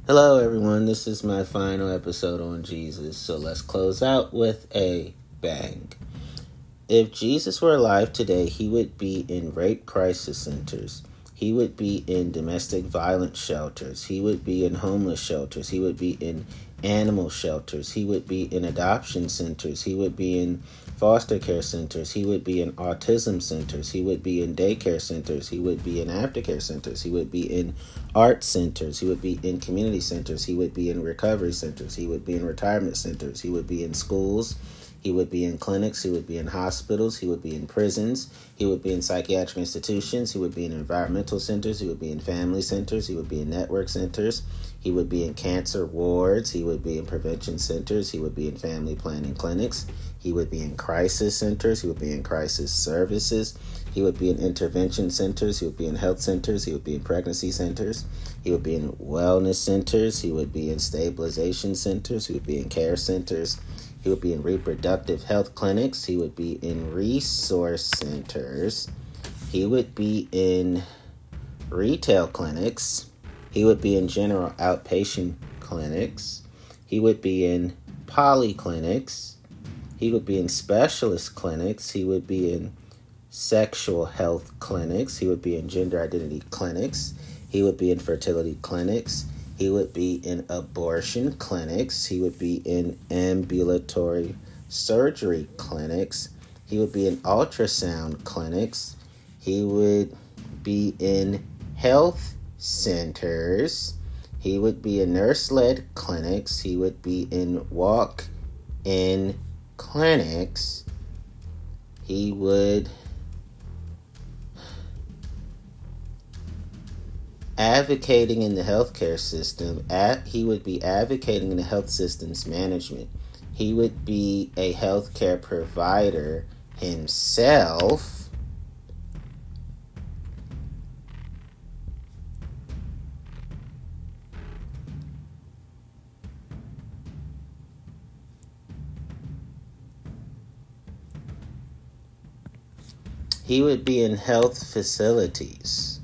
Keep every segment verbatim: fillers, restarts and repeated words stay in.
Hello, everyone. This is my final episode on Jesus, so let's close out with a bang. If Jesus were alive today, he would be in rape crisis centers. He would be in domestic violence shelters. He would be in homeless shelters. He would be in animal shelters. He would be in adoption centers. He would be in foster care centers. He would be in autism centers. He would be in daycare centers. He would be in aftercare centers. He would be in art centers. He would be in community centers. He would be in recovery centers. He would be in retirement centers. He would be in schools. He would be in clinics. He would be in hospitals. He would be in prisons. He would be in psychiatric institutions. He would be in environmental centers. He would be in family centers. He would be in network centers. He would be in cancer wards. He would be in prevention centers. He would be in family planning clinics. He would be in crisis centers. He would be in crisis services. He would be in intervention centers. He would be in health centers. He would be in pregnancy centers. He would be in wellness centers. He would be in stabilization centers. He would be in care centers. He would be in reproductive health clinics. He would be in resource centers. He would be in retail clinics. He would be in general outpatient clinics. He would be in polyclinics. He would be in specialist clinics. He would be in sexual health clinics. He would be in gender identity clinics. He would be in fertility clinics. He would be in abortion clinics. He would be in ambulatory surgery clinics. He would be in ultrasound clinics. He would be in health centers. He would be in nurse-led clinics. He would be in walk-in clinics. He would advocating in the healthcare system. At, he would be advocating in the health system's management. He would be a healthcare provider himself. He would be in health facilities.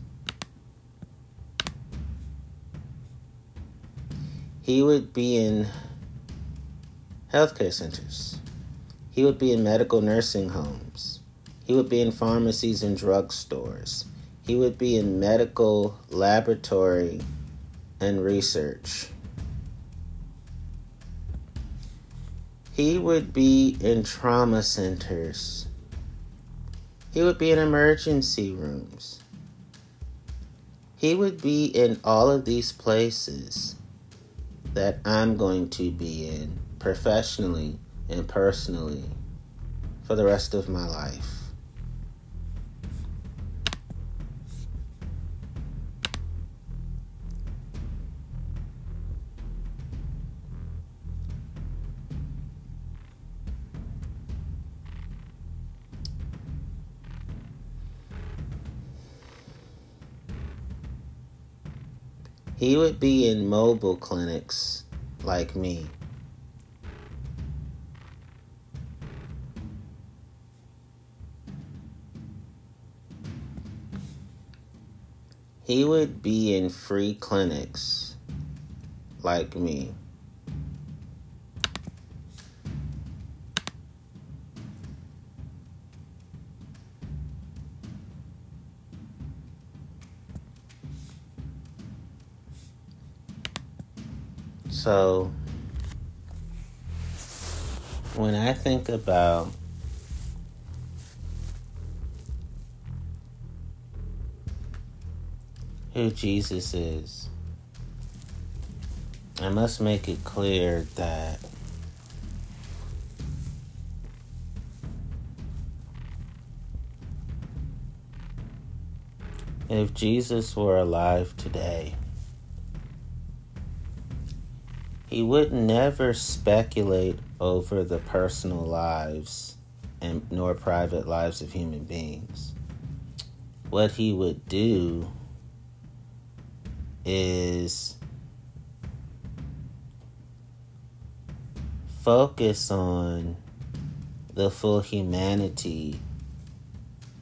He would be in healthcare centers. He would be in medical nursing homes. He would be in pharmacies and drugstores. He would be in medical laboratory and research. He would be in trauma centers. He would be in emergency rooms. He would be in all of these places that I'm going to be in professionally and personally for the rest of my life. He would be in mobile clinics like me. He would be in free clinics like me. So, when I think about who Jesus is, I must make it clear that if Jesus were alive today, he would never speculate over the personal lives and nor private lives of human beings. What he would do is focus on the full humanity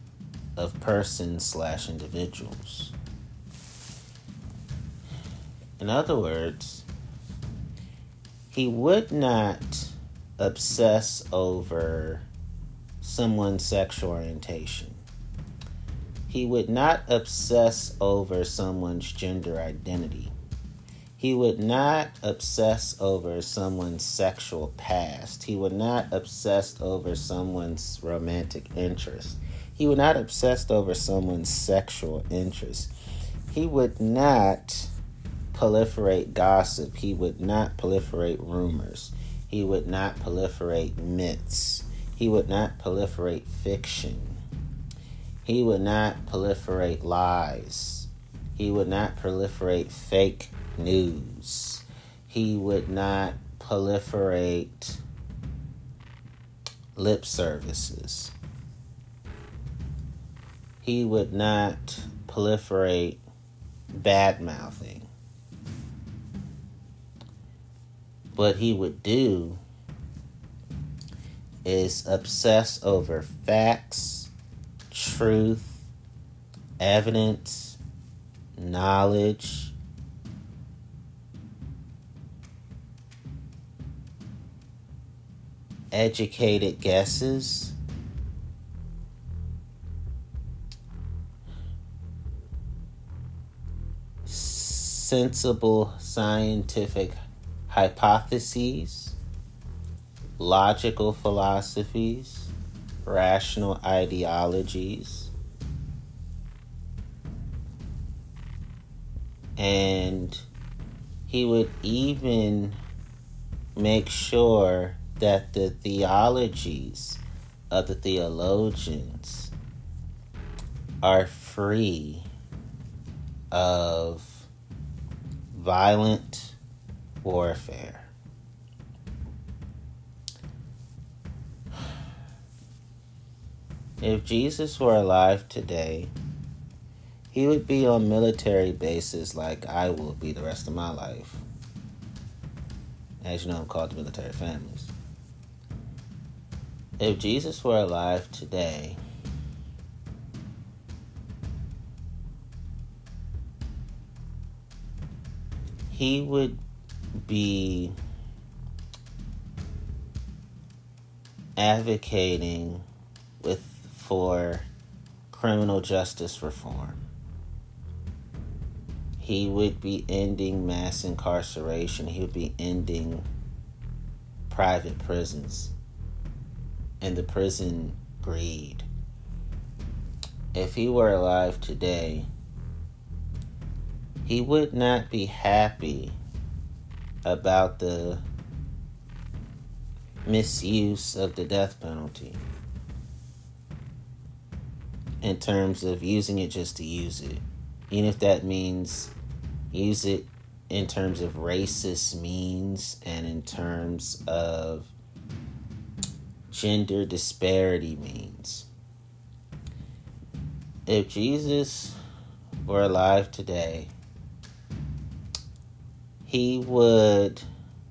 of persons slash individuals. In other words, he would not obsess over someone's sexual orientation. He would not obsess over someone's gender identity. He would not obsess over someone's sexual past. He would not obsess over someone's romantic interest. He would not obsess over someone's sexual interest. He would not proliferate gossip. He would not proliferate rumors. He would not proliferate myths. He would not proliferate fiction. He would not proliferate lies. He would not proliferate fake news. He would not proliferate lip services. He would not proliferate bad mouthing. What he would do is obsess over facts, truth, evidence, knowledge, educated guesses, sensible scientific hypotheses, logical philosophies, rational ideologies, and he would even make sure that the theologies of the theologians are free of violent warfare. If Jesus were alive today, he would be on military bases like I will be the rest of my life. As you know, I'm called the military families. If Jesus were alive today, he would be advocating with for criminal justice reform. He would be ending mass incarceration. He would be ending private prisons and the prison greed. If he were alive today, he would not be happy about the misuse of the death penalty in terms of using it just to use it. Even if that means use it in terms of racist means and in terms of gender disparity means. If Jesus were alive today, he would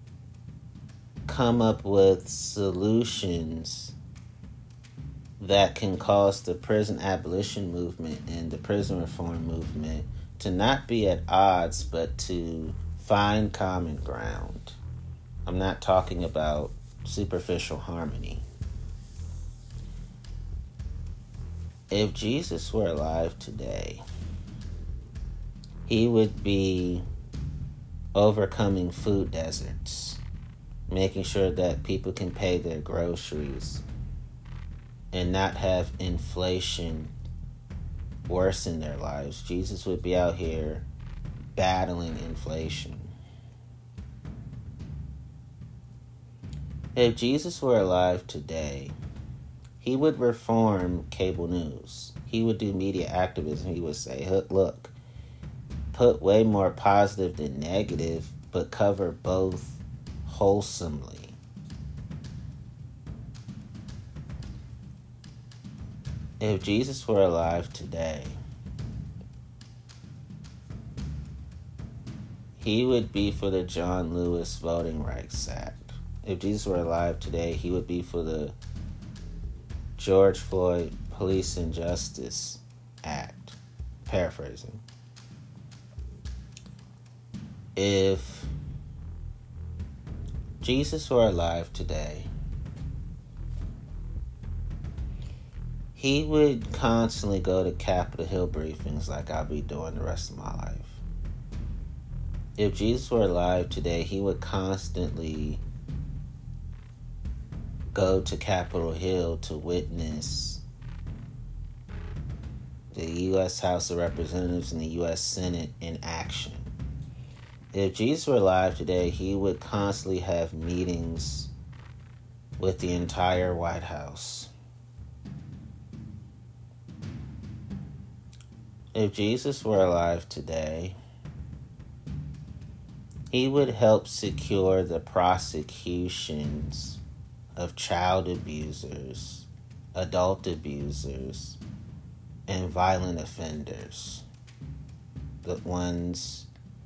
come up with solutions that can cause the prison abolition movement and the prison reform movement to not be at odds, but to find common ground. I'm not talking about superficial harmony. If Jesus were alive today, he would be overcoming food deserts, making sure that people can pay their groceries and not have inflation worsen their lives. Jesus would be out here battling inflation. If Jesus were alive today, he would reform cable news. He would do media activism. He would say, look, put way more positive than negative, but cover both wholesomely. If Jesus were alive today, he would be for the John Lewis Voting Rights Act. If Jesus were alive today, he would be for the George Floyd Police and Justice Act. Paraphrasing. If Jesus were alive today, he would constantly go to Capitol Hill briefings like I'll be doing the rest of my life. If Jesus were alive today, he would constantly go to Capitol Hill to witness the U S House of Representatives and the U S Senate in action. If Jesus were alive today, he would constantly have meetings with the entire White House. If Jesus were alive today, he would help secure the prosecutions of child abusers, adult abusers, and violent offenders. The ones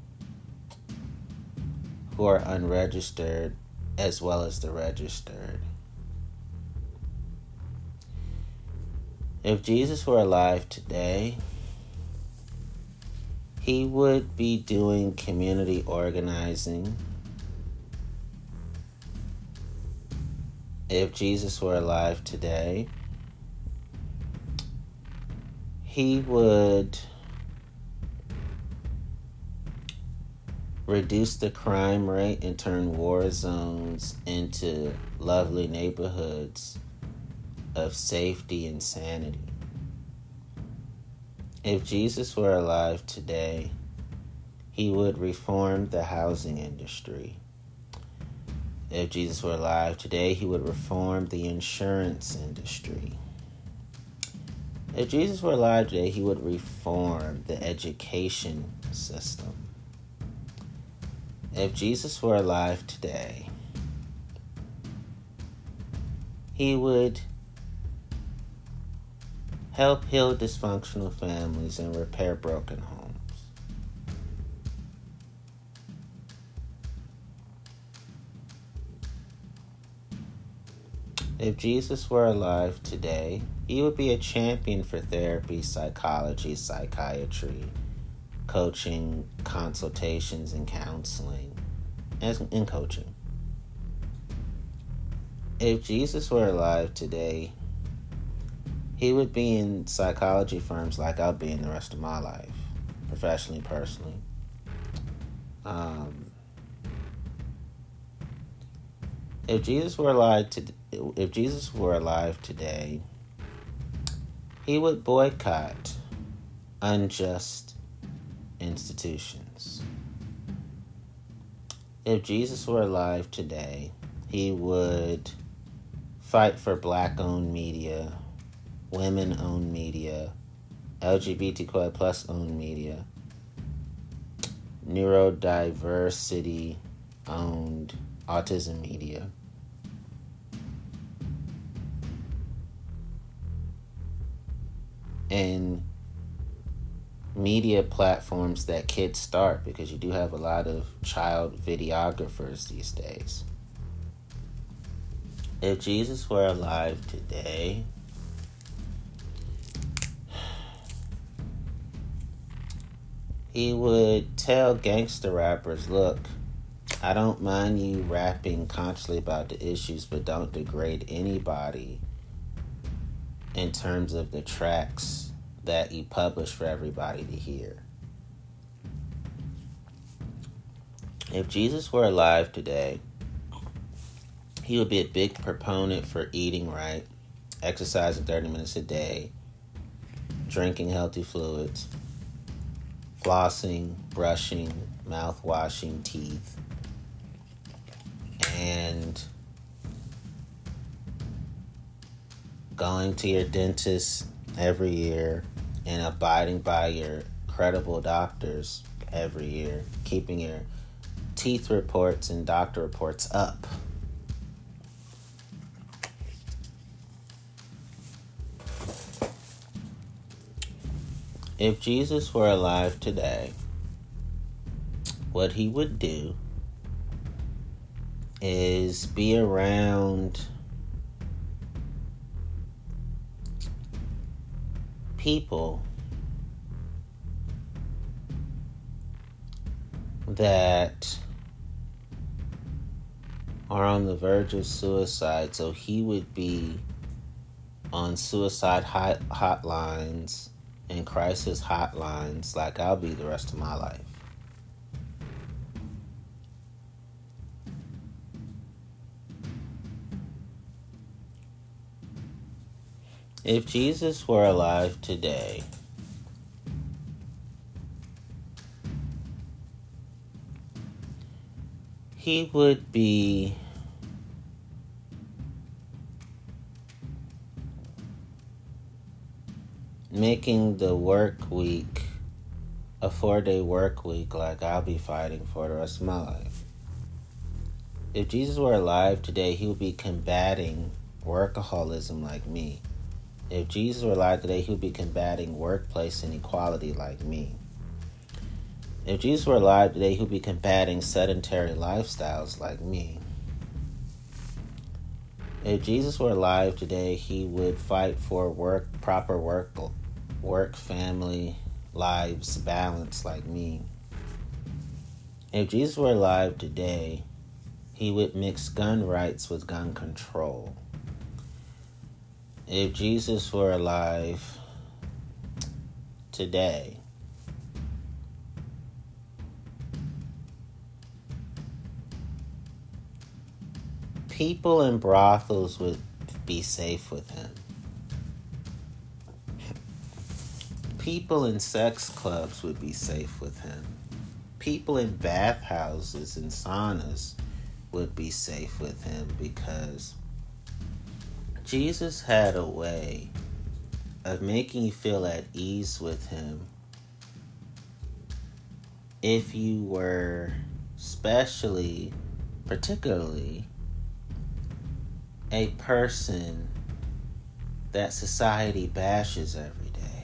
who are unregistered as well as the registered. If Jesus were alive today, he would be doing community organizing. If Jesus were alive today, he would reduce the crime rate and turn war zones into lovely neighborhoods of safety and sanity. If Jesus were alive today, he would reform the housing industry. If Jesus were alive today, he would reform the insurance industry. If Jesus were alive today, he would reform the education system. If Jesus were alive today, he would help heal dysfunctional families and repair broken homes. If Jesus were alive today, he would be a champion for therapy, psychology, psychiatry, coaching, consultations, and counseling, and coaching. If Jesus were alive today, he would be in psychology firms like I'll be in the rest of my life, professionally, personally. Um, if Jesus were alive to, if Jesus were alive today, he would boycott unjust institutions. If Jesus were alive today, he would fight for black-owned media, women-owned media, L G B T Q I plus owned media, neurodiversity-owned autism media. And media platforms that kids start, because you do have a lot of child videographers these days. If Jesus were alive today, he would tell gangster rappers, look, I don't mind you rapping consciously about the issues, but don't degrade anybody in terms of the tracks that you publish for everybody to hear. If Jesus were alive today, he would be a big proponent for eating right, exercising thirty minutes a day, drinking healthy fluids, flossing, brushing, mouth washing, teeth, and going to your dentist every year and abiding by your credible doctors every year, keeping your teeth reports and doctor reports up. If Jesus were alive today, what he would do is be around people that are on the verge of suicide, so he would be on suicide hot hotlines and crisis hotlines like I'll be the rest of my life. If Jesus were alive today, he would be making the work week a four-day work week like I'll be fighting for the rest of my life. If Jesus were alive today, he would be combating workaholism like me. If Jesus were alive today, he would be combating workplace inequality like me. If Jesus were alive today, he would be combating sedentary lifestyles like me. If Jesus were alive today, he would fight for work, proper work, work, family, lives balance like me. If Jesus were alive today, he would mix gun rights with gun control. If Jesus were alive today, people in brothels would be safe with him. People in sex clubs would be safe with him. People in bathhouses and saunas would be safe with him, because Jesus had a way of making you feel at ease with him if you were especially, particularly, a person that society bashes every day.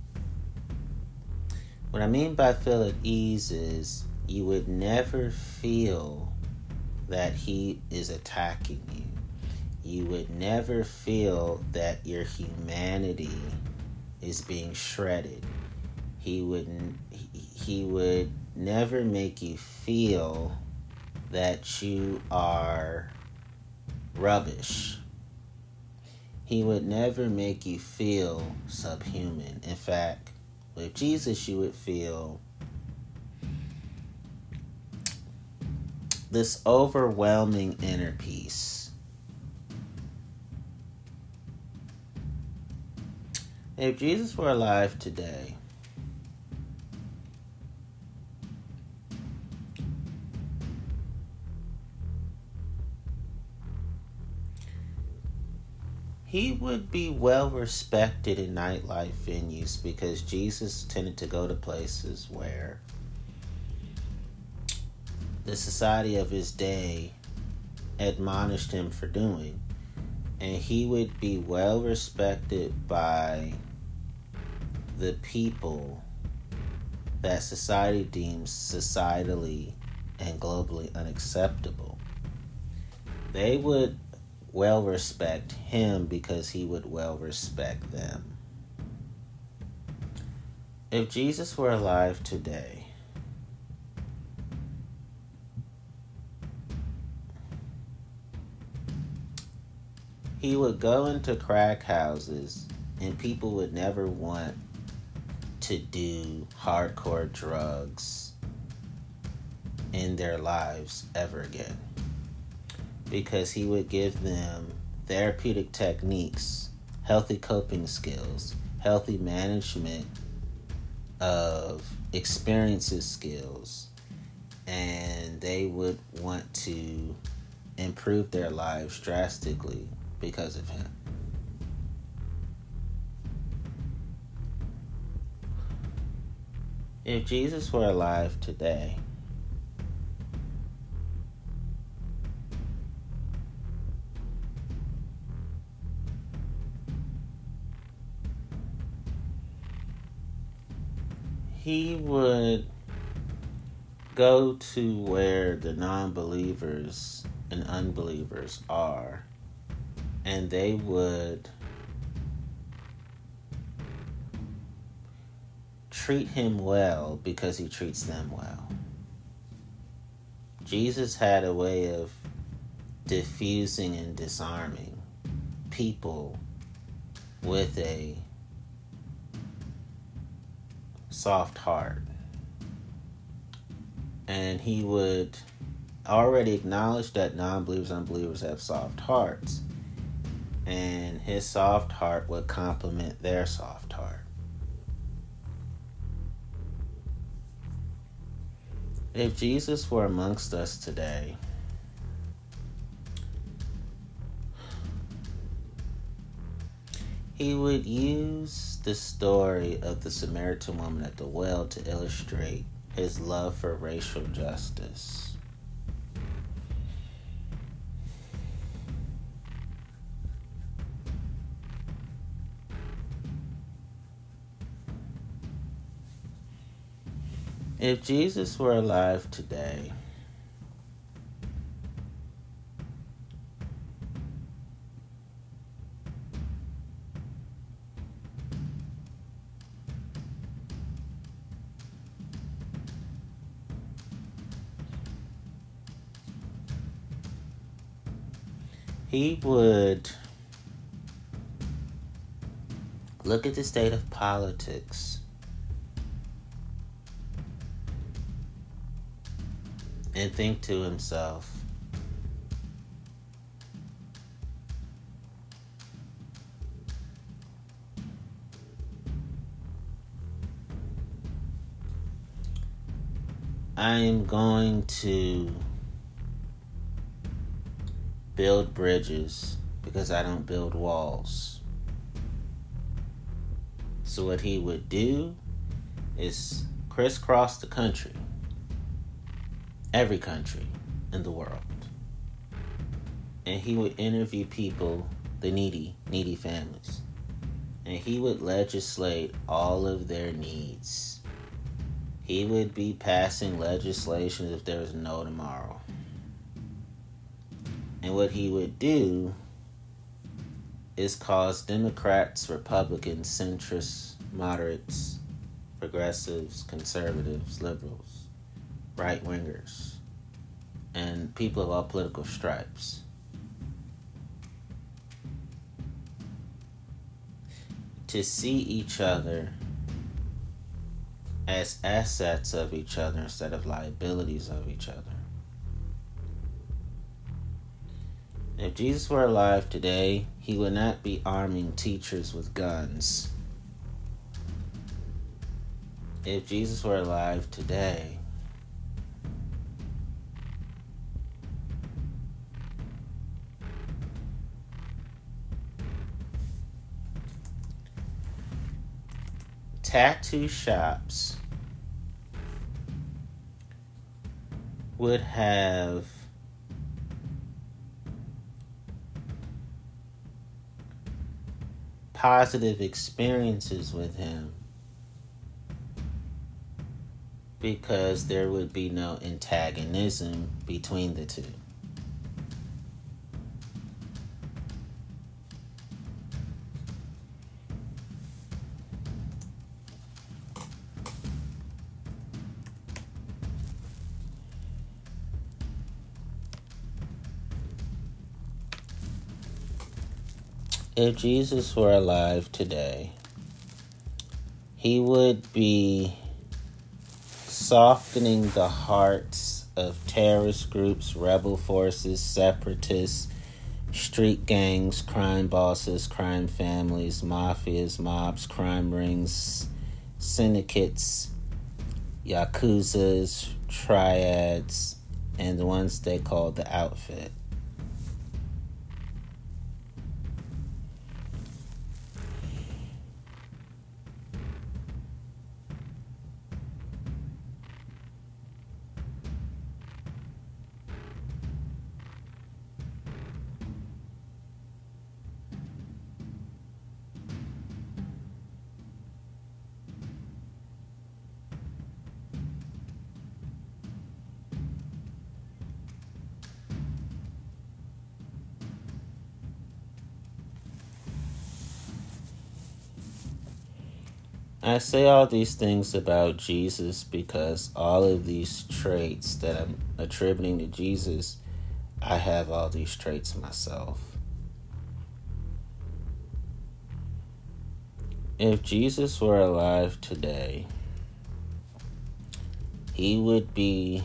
What I mean by feel at ease is you would never feel that he is attacking you. You would never feel that your humanity is being shredded. He wouldn't. He would never make you feel that you are rubbish. He would never make you feel subhuman. In fact, with Jesus, you would feel this overwhelming inner peace. If Jesus were alive today, he would be well respected in nightlife venues, because Jesus tended to go to places where the society of his day admonished him for doing. And he would be well respected by the people that society deems societally and globally unacceptable. They would well respect him because he would well respect them. If Jesus were alive today, he would go into crack houses and people would never want to do hardcore drugs in their lives ever again, because he would give them therapeutic techniques, healthy coping skills, healthy management of experiences skills, and they would want to improve their lives drastically because of him. If Jesus were alive today, he would go to where the non-believers and unbelievers are, and they would treat him well because he treats them well. Jesus had a way of diffusing and disarming people with a soft heart. And he would already acknowledge that non-believers and unbelievers have soft hearts. And his soft heart would complement their soft heart. If Jesus were amongst us today, he would use the story of the Samaritan woman at the well to illustrate his love for racial justice. If Jesus were alive today, he would look at the state of politics and think to himself, I am going to build bridges because I don't build walls. So what he would do is crisscross the country, every country in the world. And he would interview people, the needy, needy families. And he would legislate all of their needs. He would be passing legislation as if there was no tomorrow. And what he would do is cause Democrats, Republicans, centrists, moderates, progressives, conservatives, liberals, right-wingers, and people of all political stripes to see each other as assets of each other instead of liabilities of each other. If Jesus were alive today, he would not be arming teachers with guns. If Jesus were alive today, tattoo shops would have positive experiences with him because there would be no antagonism between the two. If Jesus were alive today, he would be softening the hearts of terrorist groups, rebel forces, separatists, street gangs, crime bosses, crime families, mafias, mobs, crime rings, syndicates, yakuzas, triads, and the ones they call the outfit. I say all these things about Jesus because all of these traits that I'm attributing to Jesus, I have all these traits myself. If Jesus were alive today, he would be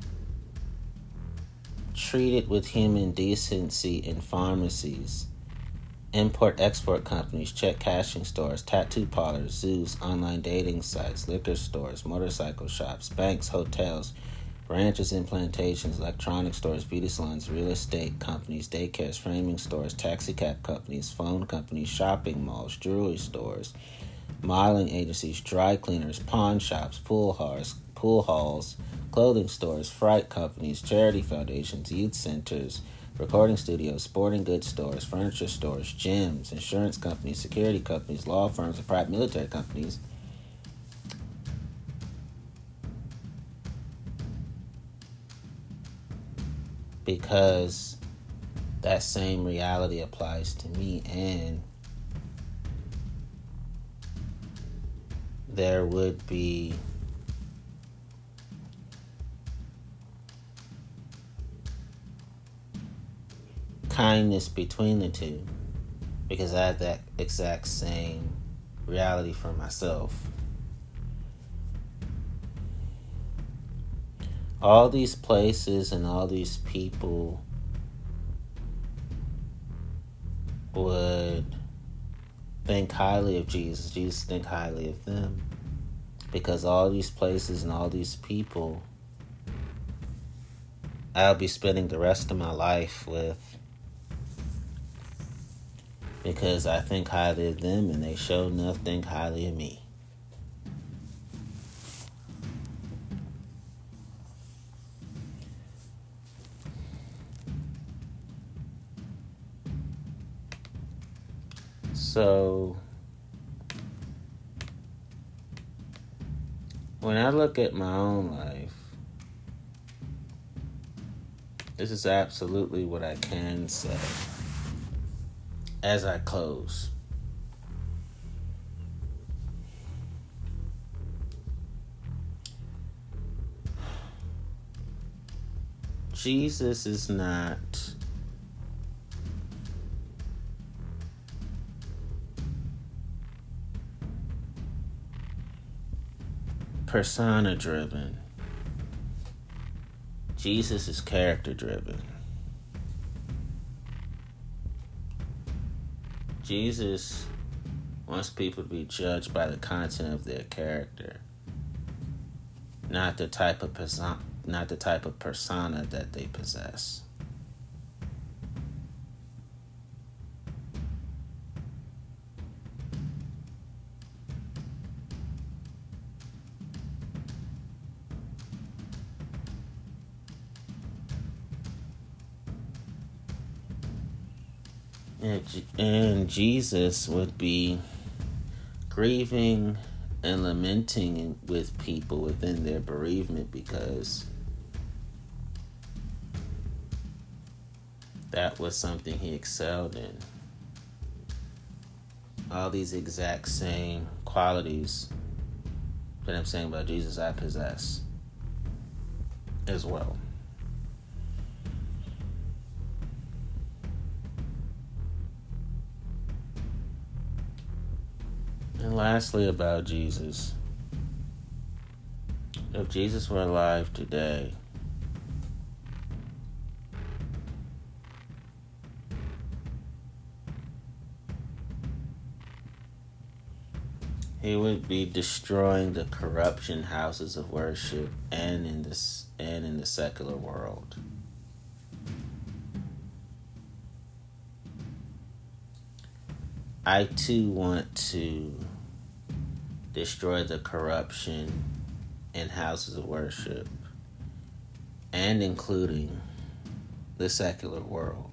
treated with human decency in pharmacies, import-export companies, check cashing stores, tattoo parlors, zoos, online dating sites, liquor stores, motorcycle shops, banks, hotels, ranches and plantations, electronic stores, beauty salons, real estate companies, daycares, framing stores, taxi cab companies, phone companies, shopping malls, jewelry stores, modeling agencies, dry cleaners, pawn shops, pool halls, pool halls, clothing stores, freight companies, charity foundations, youth centers, recording studios, sporting goods stores, furniture stores, gyms, insurance companies, security companies, law firms, and private military companies. Because that same reality applies to me, and there would be kindness between the two, because I have that exact same reality for myself. All these places and all these people would think highly of Jesus. Jesus think highly of them. Because all these places and all these people, I'll be spending the rest of my life with. Because I think highly of them and they sure enough think highly of me. So, when I look at my own life, this is absolutely what I can say as I close. Jesus is not persona driven. Jesus is character driven. Jesus wants people to be judged by the content of their character, not the type of persona, not the type of persona that they possess. And Jesus would be grieving and lamenting with people within their bereavement, because that was something he excelled in. All these exact same qualities that I'm saying about Jesus, I possess as well. And lastly, about Jesus. If Jesus were alive today, he would be destroying the corruption houses of worship and in this and in the secular world. I too want to destroy the corruption in houses of worship, and including the secular world.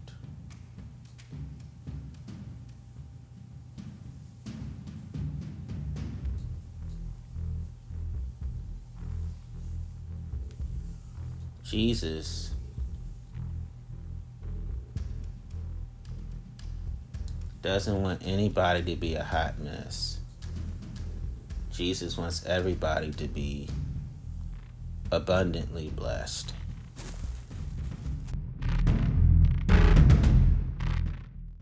Jesus doesn't want anybody to be a hot mess. Jesus wants everybody to be abundantly blessed.